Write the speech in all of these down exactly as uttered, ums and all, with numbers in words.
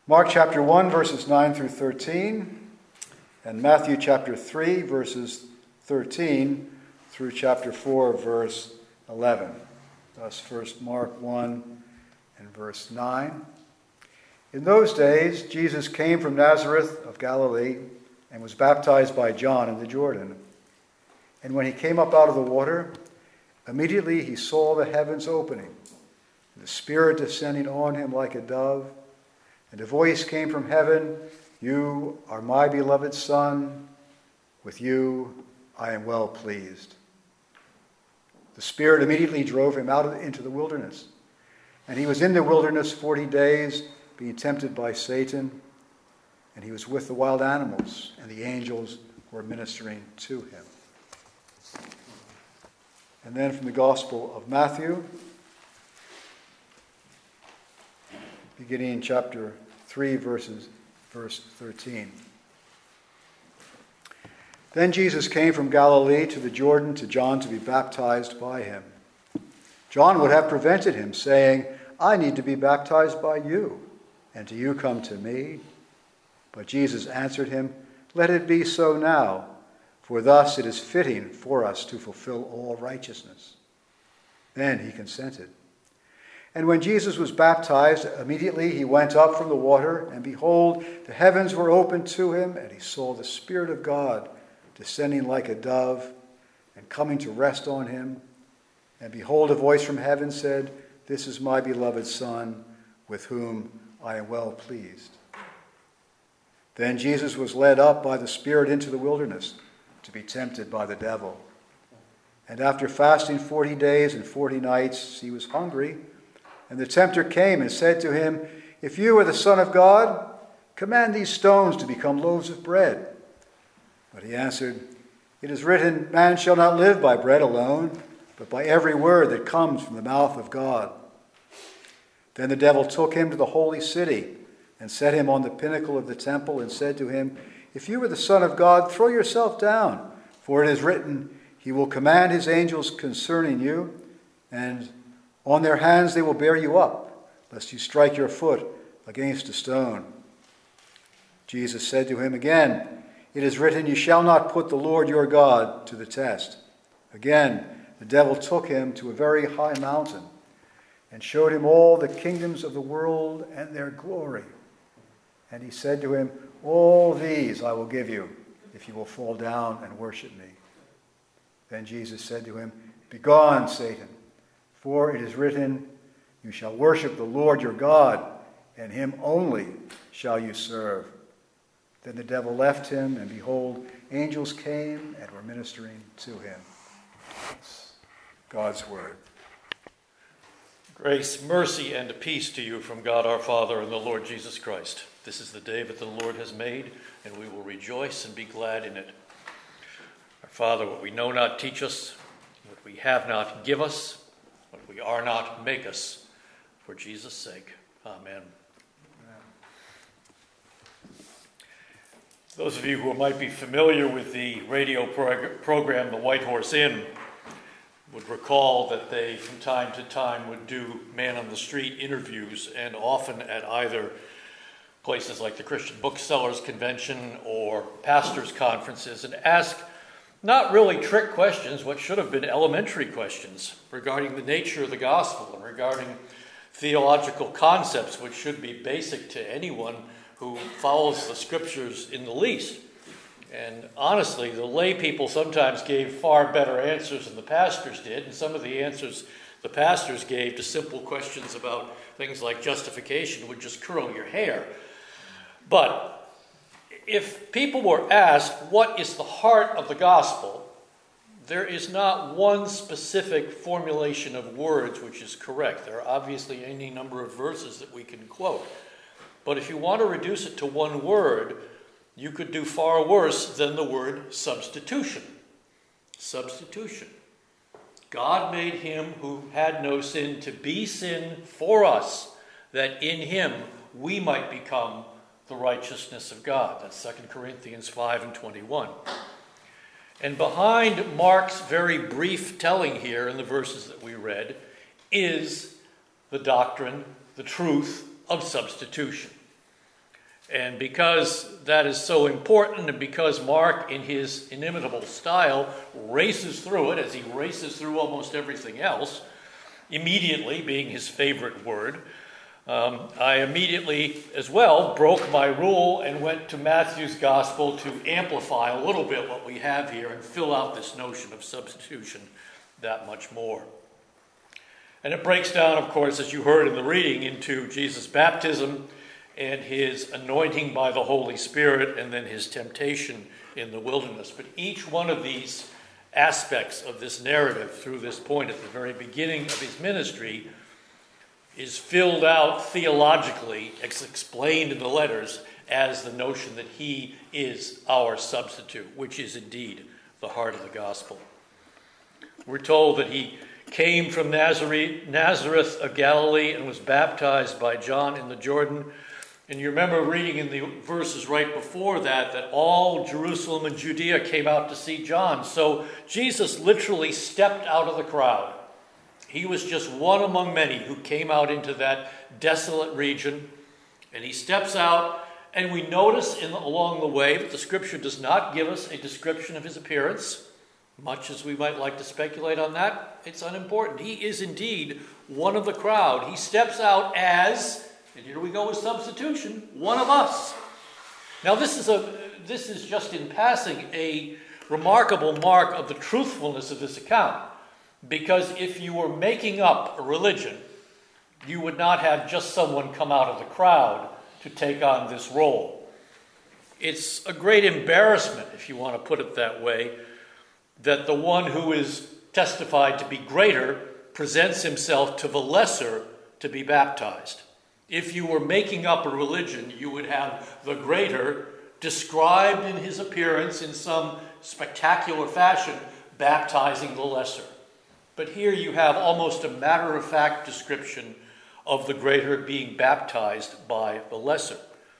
Mark chapter one, verses nine through thirteen, and Matthew chapter three, verses thirteen through chapter four, verse eleven. Thus, first Mark one and verse nine. In those days, Jesus came from Nazareth of Galilee and was baptized by John in the Jordan. And when he came up out of the water, immediately he saw the heavens opening, and the Spirit descending on him like a dove. And a voice came from heaven, "You are my beloved Son. With you I am well pleased." The Spirit immediately drove him out into the wilderness. And he was in the wilderness forty days, being tempted by Satan. And he was with the wild animals, and the angels were ministering to him. And then from the Gospel of Matthew, beginning in chapter three, verses, verse thirteen. Then Jesus came from Galilee to the Jordan to John to be baptized by him. John would have prevented him, saying, "I need to be baptized by you, and do you come to me?" But Jesus answered him, "Let it be so now, for thus it is fitting for us to fulfill all righteousness." Then he consented. And when Jesus was baptized, immediately he went up from the water, and behold, the heavens were opened to him, and he saw the Spirit of God descending like a dove and coming to rest on him. And behold, a voice from heaven said, "This is my beloved Son, with whom I am well pleased." Then Jesus was led up by the Spirit into the wilderness to be tempted by the devil. And after fasting forty days and forty nights, he was hungry. And the tempter came and said to him, "If you are the Son of God, command these stones to become loaves of bread." But he answered, "It is written, man shall not live by bread alone, but by every word that comes from the mouth of God." Then the devil took him to the holy city and set him on the pinnacle of the temple and said to him, "If you are the Son of God, throw yourself down, for it is written, he will command his angels concerning you, and on their hands they will bear you up, lest you strike your foot against a stone." Jesus said to him again, "It is written, you shall not put the Lord your God to the test." Again, the devil took him to a very high mountain and showed him all the kingdoms of the world and their glory. And he said to him, "All these I will give you, if you will fall down and worship me." Then Jesus said to him, "Begone, Satan, for it is written, you shall worship the Lord your God, and him only shall you serve." Then the devil left him, and behold, angels came and were ministering to him. God's word. Grace, mercy, and peace to you from God our Father and the Lord Jesus Christ. This is the day that the Lord has made, and we will rejoice and be glad in it. Our Father, what we know not, teach us. What we have not, give us. What we are not, make us. For Jesus' sake. Amen. Amen. Those of you who might be familiar with the radio prog- program, The White Horse Inn, would recall that they, from time to time, would do man-on-the-street interviews, and often at either places like the Christian Booksellers Convention or pastors' conferences, and ask not really trick questions, what should have been elementary questions regarding the nature of the gospel and regarding theological concepts which should be basic to anyone who follows the scriptures in the least. And honestly, the lay people sometimes gave far better answers than the pastors did, and some of the answers the pastors gave to simple questions about things like justification would just curl your hair. But if people were asked, what is the heart of the gospel, there is not one specific formulation of words which is correct. There are obviously any number of verses that we can quote. But if you want to reduce it to one word, you could do far worse than the word substitution. Substitution. God made him who had no sin to be sin for us, that in him we might become the righteousness of God. That's Second Corinthians five and twenty-one. And behind Mark's very brief telling here in the verses that we read is the doctrine, the truth of substitution. And because that is so important, and because Mark, in his inimitable style, races through it, as he races through almost everything else, immediately being his favorite word, um, I immediately, as well, broke my rule and went to Matthew's gospel to amplify a little bit what we have here and fill out this notion of substitution that much more. And it breaks down, of course, as you heard in the reading, into Jesus' baptism and his anointing by the Holy Spirit, and then his temptation in the wilderness. But each one of these aspects of this narrative through this point at the very beginning of his ministry is filled out theologically, it's explained in the letters as the notion that he is our substitute, which is indeed the heart of the gospel. We're told that he came from Nazareth, Nazareth of Galilee and was baptized by John in the Jordan. And you remember reading in the verses right before that, that all Jerusalem and Judea came out to see John. So Jesus literally stepped out of the crowd. He was just one among many who came out into that desolate region. And he steps out, and we notice in, along the way that the scripture does not give us a description of his appearance. Much as we might like to speculate on that, it's unimportant. He is indeed one of the crowd. He steps out as, and here we go with substitution, one of us. Now this is a this is just in passing a remarkable mark of the truthfulness of this account. Because if you were making up a religion, you would not have just someone come out of the crowd to take on this role. It's a great embarrassment, if you want to put it that way, that the one who is testified to be greater presents himself to the lesser to be baptized. If you were making up a religion, you would have the greater described in his appearance in some spectacular fashion, baptizing the lesser. But here you have almost a matter-of-fact description of the greater being baptized by the lesser.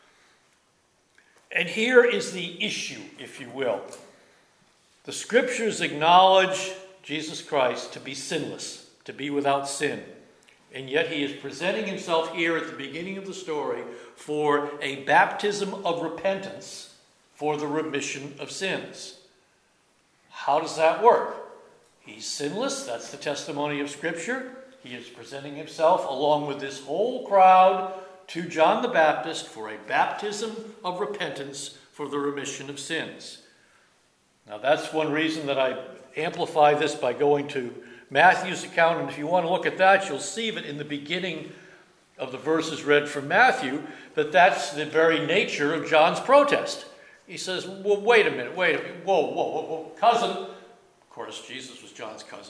And here is the issue, if you will. The scriptures acknowledge Jesus Christ to be sinless, to be without sin. And yet he is presenting himself here at the beginning of the story for a baptism of repentance for the remission of sins. How does that work? He's sinless, that's the testimony of Scripture. He is presenting himself along with this whole crowd to John the Baptist for a baptism of repentance for the remission of sins. Now that's one reason that I amplify this by going to Matthew's account, and if you want to look at that, you'll see that in the beginning of the verses read from Matthew, that that's the very nature of John's protest. He says, well, wait a minute, wait a minute, whoa, whoa, whoa, whoa, cousin. Of course, Jesus was John's cousin.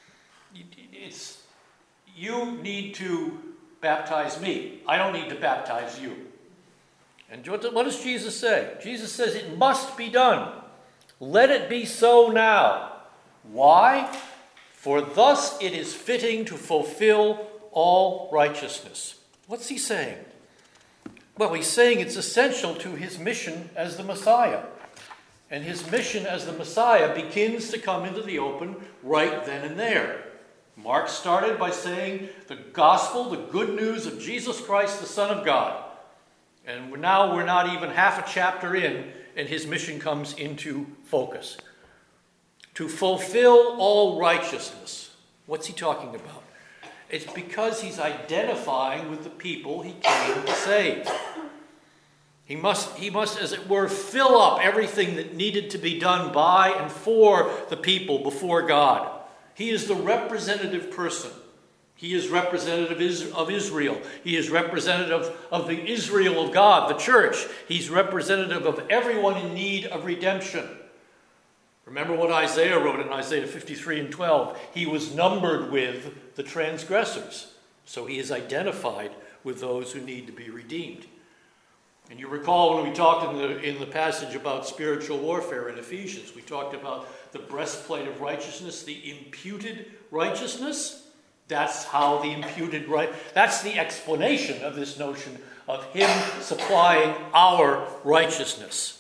It's, you need to baptize me. I don't need to baptize you. And what does Jesus say? Jesus says it must be done. Let it be so now. Why? For thus it is fitting to fulfill all righteousness. What's he saying? Well, he's saying it's essential to his mission as the Messiah. And his mission as the Messiah begins to come into the open right then and there. Mark started by saying the gospel, the good news of Jesus Christ, the Son of God. And now we're not even half a chapter in, and his mission comes into focus. To fulfill all righteousness. What's he talking about? It's because he's identifying with the people he came to save. He must, he must, as it were, fill up everything that needed to be done by and for the people before God. He is the representative person. He is representative of Israel. He is representative of the Israel of God, the church. He's representative of everyone in need of redemption. Remember what Isaiah wrote in Isaiah fifty-three and twelve. He was numbered with the transgressors. So he is identified with those who need to be redeemed. And you recall when we talked in the, in the passage about spiritual warfare in Ephesians, we talked about the breastplate of righteousness, the imputed righteousness. That's how the imputed right, that's the explanation of this notion of him supplying our righteousness.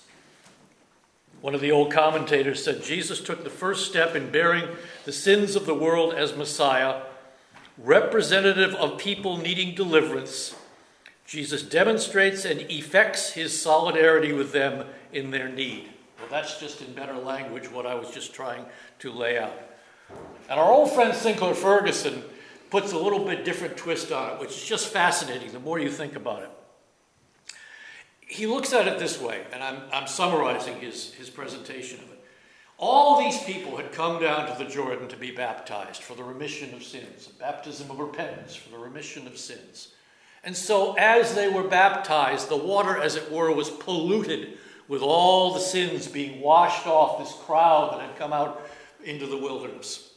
One of the old commentators said, Jesus took the first step in bearing the sins of the world as Messiah, representative of people needing deliverance. Jesus demonstrates and effects his solidarity with them in their need. Well, that's just in better language what I was just trying to lay out. And our old friend Sinclair Ferguson puts a little bit different twist on it, which is just fascinating the more you think about it. He looks at it this way, and I'm, I'm summarizing his, his presentation of it. All these people had come down to the Jordan to be baptized for the remission of sins, a baptism of repentance for the remission of sins. And so as they were baptized, the water, as it were, was polluted with all the sins being washed off this crowd that had come out into the wilderness.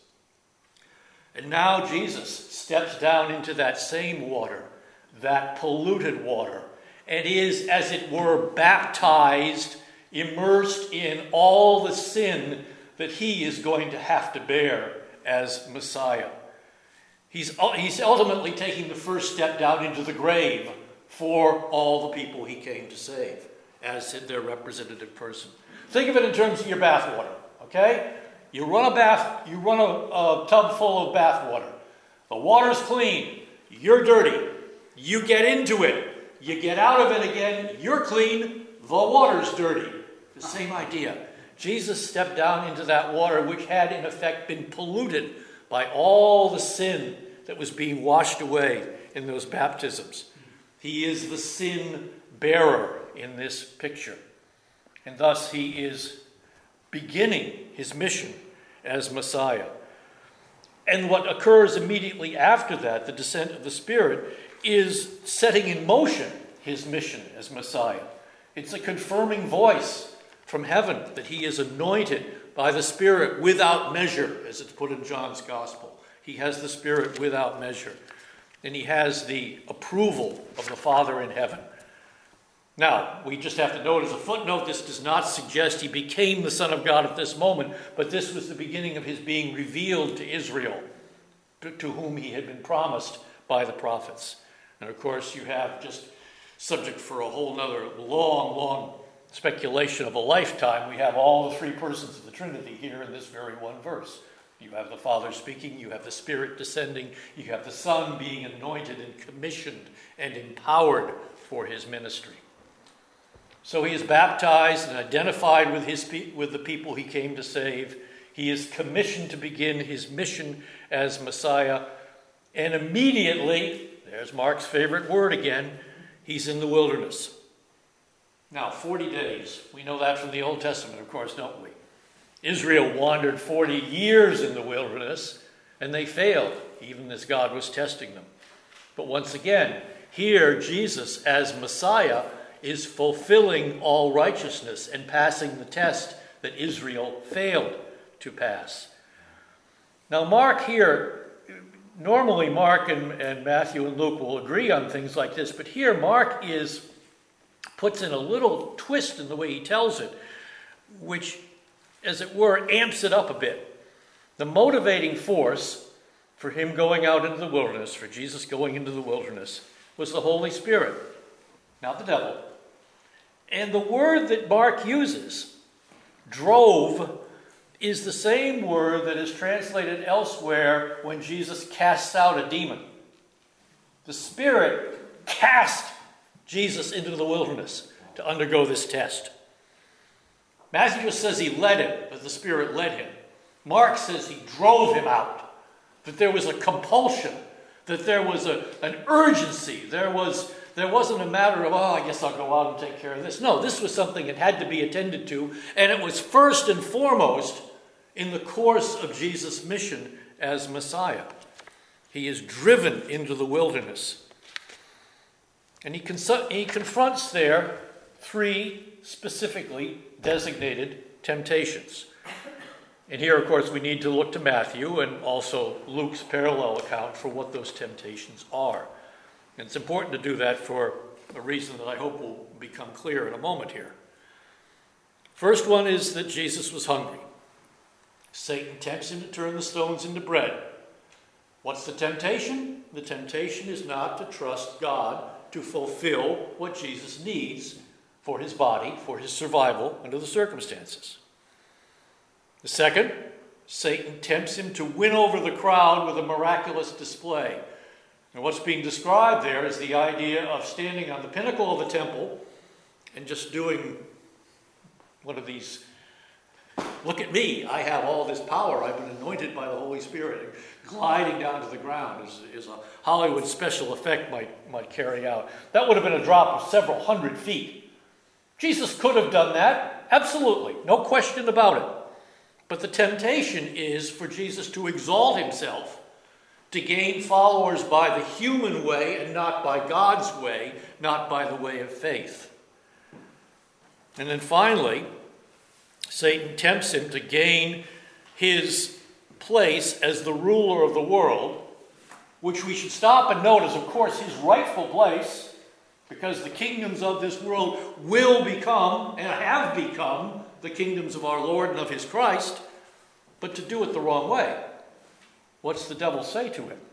And now Jesus steps down into that same water, that polluted water, and is, as it were, baptized, immersed in all the sin that he is going to have to bear as Messiah. He's, he's ultimately taking the first step down into the grave for all the people he came to save as their representative person. Think of it in terms of your bath water, okay? You run a bath, you run a, a tub full of bath water. The water's clean. You're dirty. You get into it. You get out of it again. You're clean. The water's dirty. The same idea. Jesus stepped down into that water which had in effect been polluted by all the sin that was being washed away in those baptisms. He is the sin bearer in this picture. And thus he is beginning his mission as Messiah. And what occurs immediately after that, the descent of the Spirit, is setting in motion his mission as Messiah. It's a confirming voice from heaven that he is anointed by the Spirit without measure, as it's put in John's Gospel. He has the Spirit without measure. And he has the approval of the Father in heaven. Now, we just have to note as a footnote, this does not suggest he became the Son of God at this moment, but this was the beginning of his being revealed to Israel, to, to whom he had been promised by the prophets. And of course, you have, just subject for a whole nother long, long speculation of a lifetime, we have all the three persons of the Trinity here in this very one verse. You have the Father speaking, you have the Spirit descending, you have the Son being anointed and commissioned and empowered for his ministry. So he is baptized and identified with, his, with the people he came to save. He is commissioned to begin his mission as Messiah. And immediately, there's Mark's favorite word again, he's in the wilderness. Now, forty days. We know that from the Old Testament, of course, don't we? Israel wandered forty years in the wilderness, and they failed, even as God was testing them. But once again, here Jesus, as Messiah, is fulfilling all righteousness and passing the test that Israel failed to pass. Now, Mark here, normally Mark and, and Matthew and Luke will agree on things like this, but here Mark is puts in a little twist in the way he tells it, which, as it were, amps it up a bit. The motivating force for him going out into the wilderness, for Jesus going into the wilderness, was the Holy Spirit, not the devil. And the word that Mark uses, drove, is the same word that is translated elsewhere when Jesus casts out a demon. The Spirit cast Jesus into the wilderness to undergo this test. Matthew just says he led him, that the Spirit led him. Mark says he drove him out, that there was a compulsion, that there was a, an urgency, there was... There wasn't a matter of, oh, I guess I'll go out and take care of this. No, this was something that had to be attended to, and it was first and foremost in the course of Jesus' mission as Messiah. He is driven into the wilderness. And he, cons- he confronts there three specifically designated temptations. And here, of course, we need to look to Matthew and also Luke's parallel account for what those temptations are. And it's important to do that for a reason that I hope will become clear in a moment here. First one is that Jesus was hungry. Satan tempts him to turn the stones into bread. What's the temptation? The temptation is not to trust God to fulfill what Jesus needs for his body, for his survival under the circumstances. The second, Satan tempts him to win over the crowd with a miraculous display. And what's being described there is the idea of standing on the pinnacle of the temple and just doing one of these, look at me, I have all this power, I've been anointed by the Holy Spirit. Gliding down to the ground is, is a Hollywood special effect might, might carry out. That would have been a drop of several hundred feet. Jesus could have done that, absolutely, no question about it. But the temptation is for Jesus to exalt himself, to gain followers by the human way and not by God's way, not by the way of faith. And then finally, Satan tempts him to gain his place as the ruler of the world, which we should stop and notice, of course, his rightful place, because the kingdoms of this world will become and have become the kingdoms of our Lord and of his Christ, but to do it the wrong way. What's the devil say to him?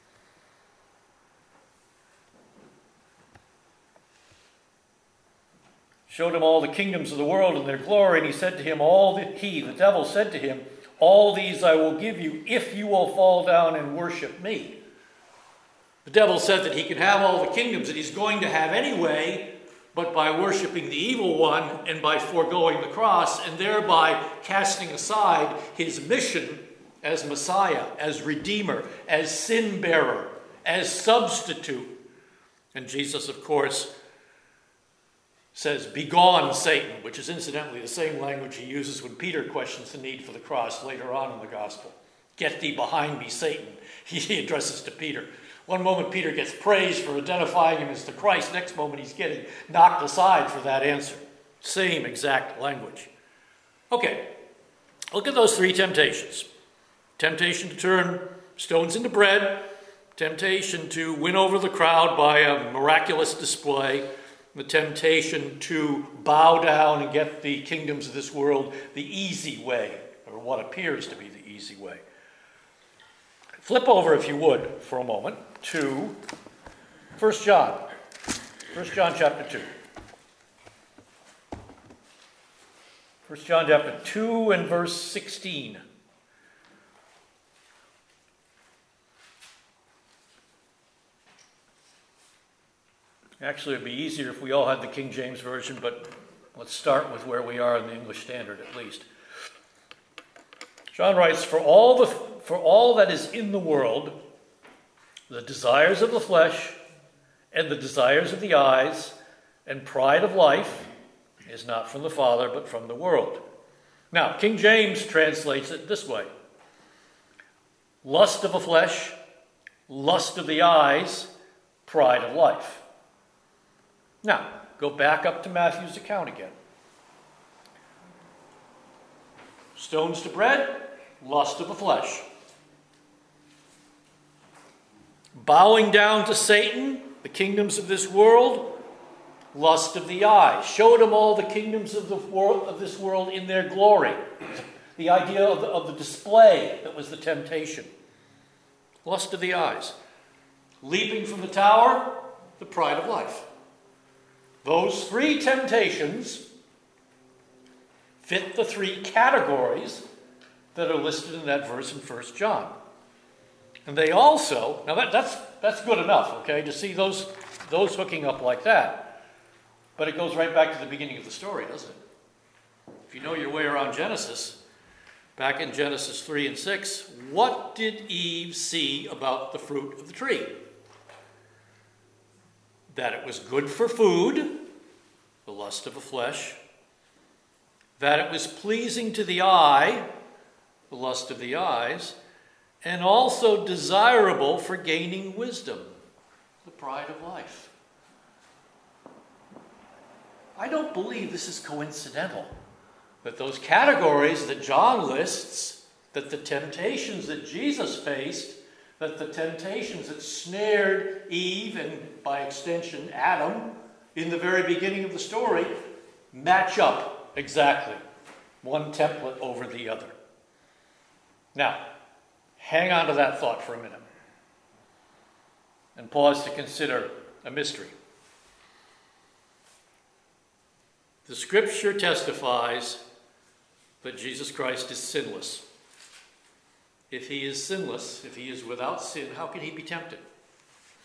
Showed him all the kingdoms of the world and their glory, and he said to him, all that he, the devil, said to him, all these I will give you if you will fall down and worship me. The devil said that he could have all the kingdoms that he's going to have anyway, but by worshiping the evil one and by foregoing the cross and thereby casting aside his mission as Messiah, as Redeemer, as sin bearer, as substitute. And Jesus, of course, says, "Begone, Satan," which is incidentally the same language he uses when Peter questions the need for the cross later on in the gospel. "Get thee behind me, Satan," he addresses to Peter. One moment Peter gets praised for identifying him as the Christ. Next moment he's getting knocked aside for that answer. Same exact language. Okay, look at those three temptations. Temptation to turn stones into bread. Temptation to win over the crowd by a miraculous display. The temptation to bow down and get the kingdoms of this world the easy way, or what appears to be the easy way. Flip over, if you would, for a moment, to First John. First John chapter two. First John chapter two and verse sixteen. Actually, it would be easier if we all had the King James Version, but let's start with where we are in the English Standard at least. John writes, For all the for all that is in the world, the desires of the flesh and the desires of the eyes and pride of life is not from the Father, but from the world. Now, King James translates it this way. Lust of the flesh, lust of the eyes, pride of life. Now, go back up to Matthew's account again. Stones to bread, lust of the flesh. Bowing down to Satan, the kingdoms of this world, lust of the eyes. Showed him all the kingdoms of the world of this world in their glory. The idea of the, of the display that was the temptation. Lust of the eyes. Leaping from the tower, the pride of life. Those three temptations fit the three categories that are listed in that verse in First John. And they also, now that, that's that's good enough, okay, to see those, those hooking up like that. But it goes right back to the beginning of the story, doesn't it? If you know your way around Genesis, back in Genesis three and six, what did Eve see about the fruit of the tree? That it was good for food, the lust of the flesh, that it was pleasing to the eye, the lust of the eyes, and also desirable for gaining wisdom, the pride of life. I don't believe this is coincidental, that those categories that John lists, that the temptations that Jesus faced, that the temptations that snared Eve and by extension Adam in the very beginning of the story match up exactly, one template over the other. Now, hang on to that thought for a minute and pause to consider a mystery. The scripture testifies that Jesus Christ is sinless. If he is sinless, if he is without sin, how can he be tempted?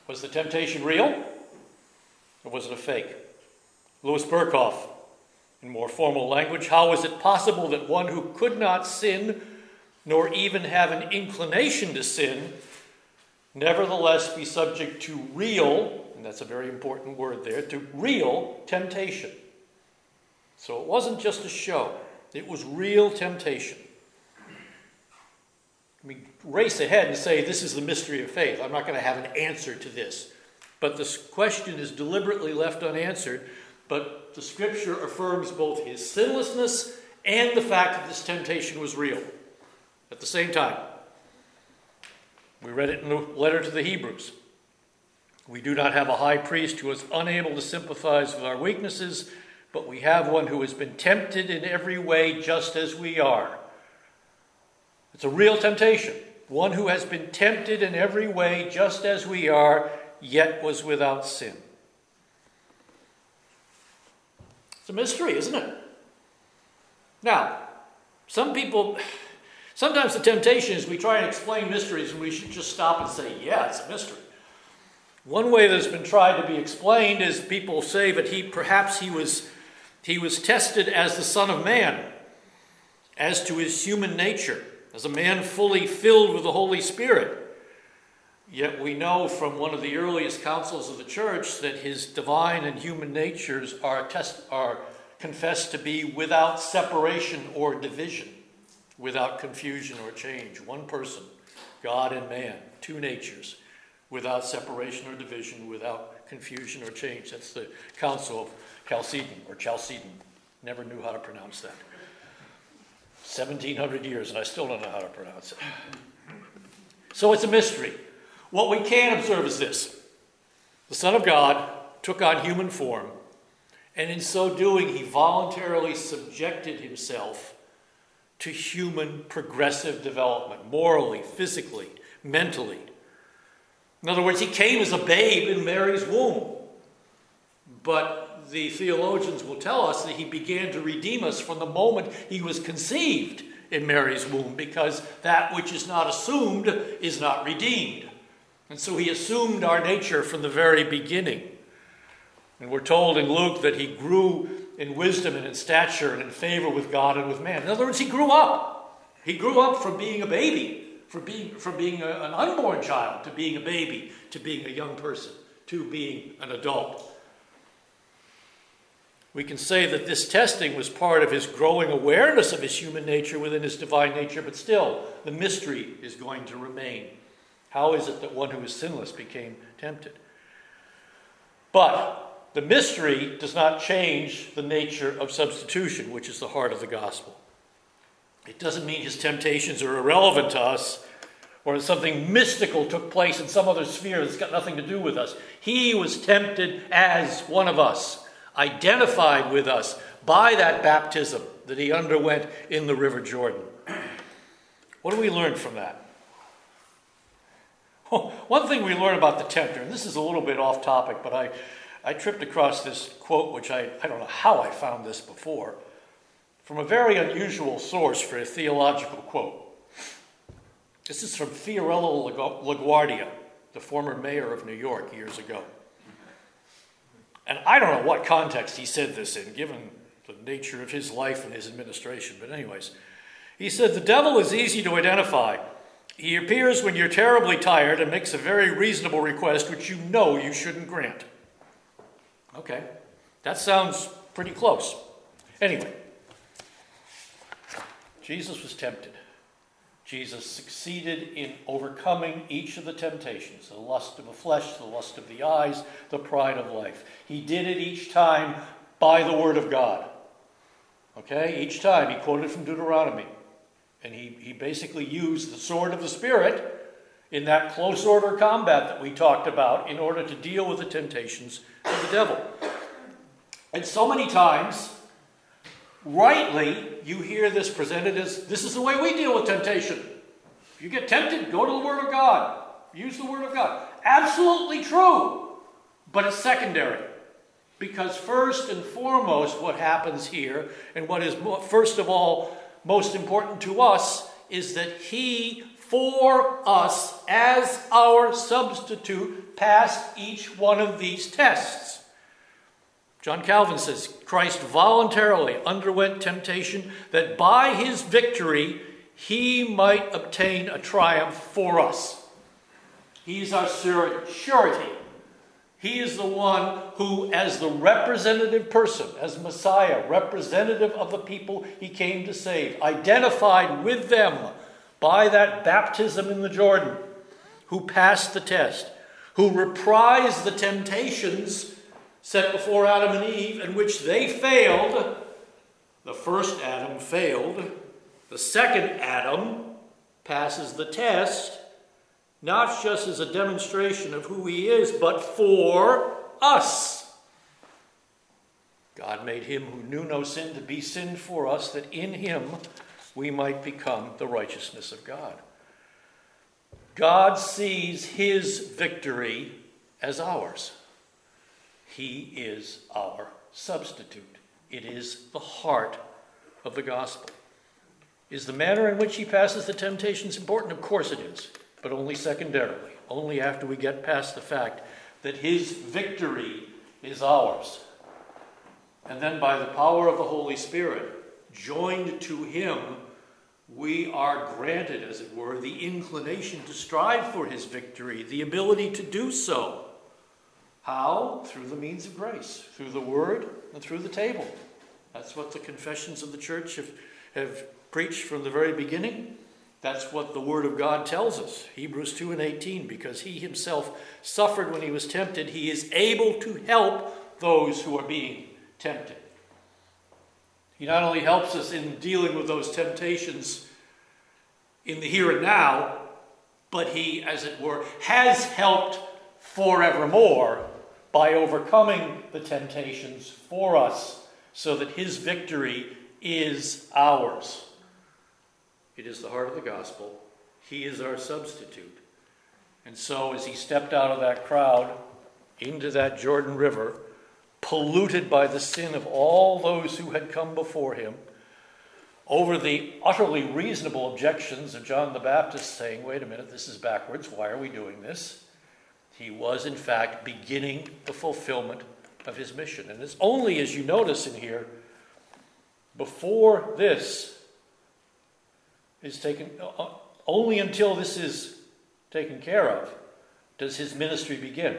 Was the temptation real, or was it a fake? Louis Berkhoff, in more formal language, how is it possible that one who could not sin, nor even have an inclination to sin, nevertheless be subject to real, and that's a very important word there, to real temptation? So it wasn't just a show. It was real temptation. Let me race ahead and say this is the mystery of faith. I'm not going to have an answer to this. But this question is deliberately left unanswered. But the Scripture affirms both his sinlessness and the fact that this temptation was real at the same time. We read it in the letter to the Hebrews. We do not have a high priest who is unable to sympathize with our weaknesses, but we have one who has been tempted in every way just as we are. It's a real temptation. One who has been tempted in every way just as we are, yet was without sin. It's a mystery, isn't it? Now, some people, sometimes the temptation is we try and explain mysteries and we should just stop and say, yeah, it's a mystery. One way that's been tried to be explained is people say that he perhaps he was he was tested as the Son of Man, as to his human nature, as a man fully filled with the Holy Spirit. Yet we know from one of the earliest councils of the church that his divine and human natures are, test, are confessed to be without separation or division, without confusion or change. One person, God and man, two natures, without separation or division, without confusion or change. That's the Council of Chalcedon, or Chalcedon. Never knew how to pronounce that. seventeen hundred years, and I still don't know how to pronounce it. So it's a mystery. What we can observe is this. The Son of God took on human form, and in so doing, he voluntarily subjected himself to human progressive development, morally, physically, mentally. In other words, he came as a babe in Mary's womb. But the theologians will tell us that he began to redeem us from the moment he was conceived in Mary's womb, because that which is not assumed is not redeemed. And so he assumed our nature from the very beginning. And we're told in Luke that he grew in wisdom and in stature and in favor with God and with man. In other words, he grew up. He grew up from being a baby, from being, from being a, an unborn child, to being a baby, to being a young person, to being an adult. We can say that this testing was part of his growing awareness of his human nature within his divine nature, but still, the mystery is going to remain. How is it that one who is sinless became tempted? But the mystery does not change the nature of substitution, which is the heart of the gospel. It doesn't mean his temptations are irrelevant to us, or that something mystical took place in some other sphere that's got nothing to do with us. He was tempted as one of us, identified with us by that baptism that he underwent in the River Jordan. What do we learn from that? Well, one thing we learn about the tempter, and this is a little bit off topic, but I, I tripped across this quote, which I, I don't know how I found this before, from a very unusual source for a theological quote. This is from Fiorello LaGuardia, the former mayor of New York years ago. And I don't know what context he said this in, given the nature of his life and his administration. But anyways, he said, the devil is easy to identify. He appears when you're terribly tired and makes a very reasonable request which you know you shouldn't grant. Okay, that sounds pretty close. Anyway, Jesus was tempted. Jesus succeeded in overcoming each of the temptations, the lust of the flesh, the lust of the eyes, the pride of life. He did it each time by the word of God. Okay, each time he quoted from Deuteronomy. And he, he basically used the sword of the Spirit in that close order combat that we talked about in order to deal with the temptations of the devil. And so many times, rightly, you hear this presented as, this is the way we deal with temptation. If you get tempted, go to the Word of God. Use the Word of God. Absolutely true, but it's secondary. Because first and foremost, what happens here, and what is first of all most important to us, is that he for us as our substitute passed each one of these tests. John Calvin says, Christ voluntarily underwent temptation that by his victory he might obtain a triumph for us. He's our surety. He is the one who, as the representative person, as Messiah, representative of the people he came to save, identified with them by that baptism in the Jordan, who passed the test, who reprised the temptations set before Adam and Eve, in which they failed. The first Adam failed. The second Adam passes the test, not just as a demonstration of who he is, but for us. God made him who knew no sin to be sin for us, that in him we might become the righteousness of God. God sees his victory as ours. He is our substitute. It is the heart of the gospel. Is the manner in which he passes the temptations important? Of course it is. But only secondarily, only after we get past the fact that his victory is ours. And then by the power of the Holy Spirit, joined to him, we are granted, as it were, the inclination to strive for his victory, the ability to do so. How? Through the means of grace, through the word and through the table. That's what the confessions of the church have, have preached from the very beginning. That's what the Word of God tells us. Hebrews two and eighteen, because he himself suffered when he was tempted, he is able to help those who are being tempted. He not only helps us in dealing with those temptations in the here and now, but he, as it were, has helped forevermore by overcoming the temptations for us, so that his victory is ours. It is the heart of the gospel. He is our substitute. And so as he stepped out of that crowd into that Jordan River, polluted by the sin of all those who had come before him, over the utterly reasonable objections of John the Baptist saying, wait a minute, this is backwards. Why are we doing this? He was, in fact, beginning the fulfillment of his mission. And it's only, as you notice in here, before this is taken, uh, only until this is taken care of does his ministry begin.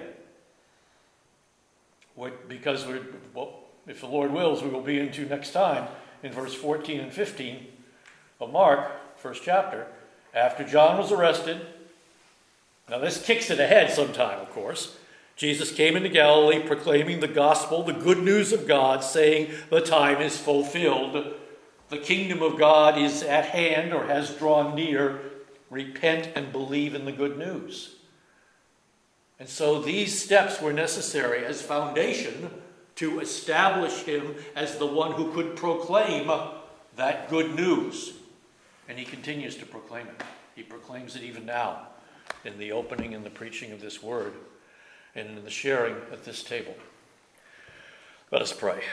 What, because we're, well, if the Lord wills, we will be into next time in verse fourteen and fifteen of Mark, first chapter, after John was arrested. Now this kicks it ahead sometime, of course. Jesus came into Galilee proclaiming the gospel, the good news of God, saying the time is fulfilled. The kingdom of God is at hand or has drawn near. Repent and believe in the good news. And so these steps were necessary as foundation to establish him as the one who could proclaim that good news. And he continues to proclaim it. He proclaims it even now in the opening and the preaching of this word and in the sharing at this table. Let us pray.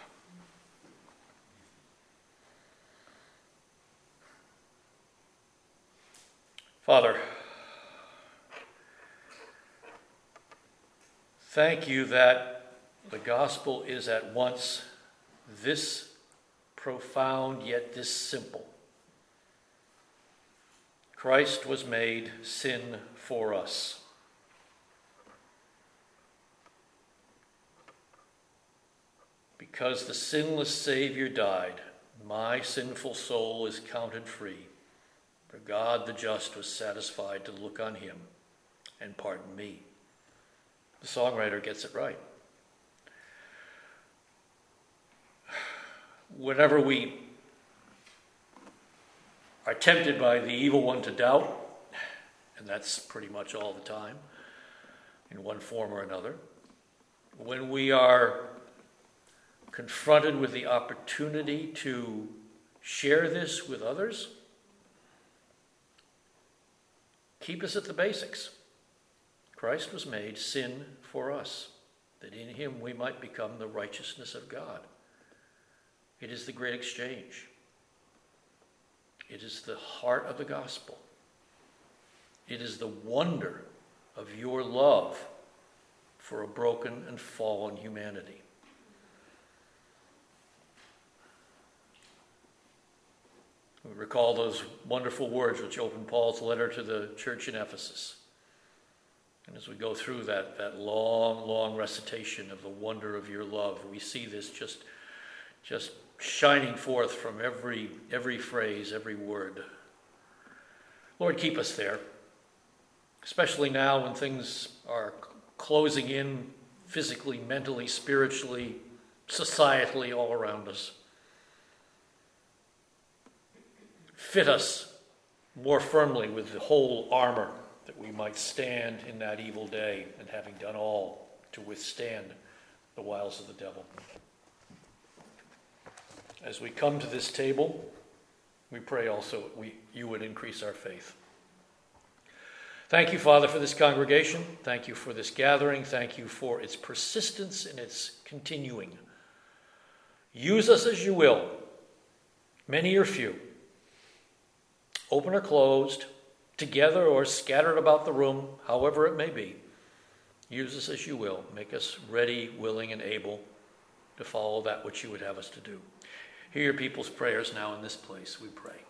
Father, thank you that the gospel is at once this profound yet this simple. Christ was made sin for us. Because the sinless Savior died, my sinful soul is counted free. For God the just was satisfied to look on him and pardon me. The songwriter gets it right. Whenever we are tempted by the evil one to doubt, and that's pretty much all the time, in one form or another, when we are confronted with the opportunity to share this with others, keep us at the basics. Christ was made sin for us, that in him we might become the righteousness of God. It is the great exchange. It is the heart of the gospel. It is the wonder of your love for a broken and fallen humanity. We recall those wonderful words which open Paul's letter to the church in Ephesus. And as we go through that, that long, long recitation of the wonder of your love, we see this just, just shining forth from every, every phrase, every word. Lord, keep us there, especially now when things are closing in physically, mentally, spiritually, societally, all around us. Fit us more firmly with the whole armor, that we might stand in that evil day, and having done all, to withstand the wiles of the devil. As we come to this table, we pray also we, you would increase our faith. Thank you, Father, for this congregation. Thank you for this gathering. Thank you for its persistence and its continuing. Use us as you will, many or few, open or closed, together or scattered about the room, however it may be. Use us as you will. Make us ready, willing, and able to follow that which you would have us to do. Hear your people's prayers now in this place, we pray.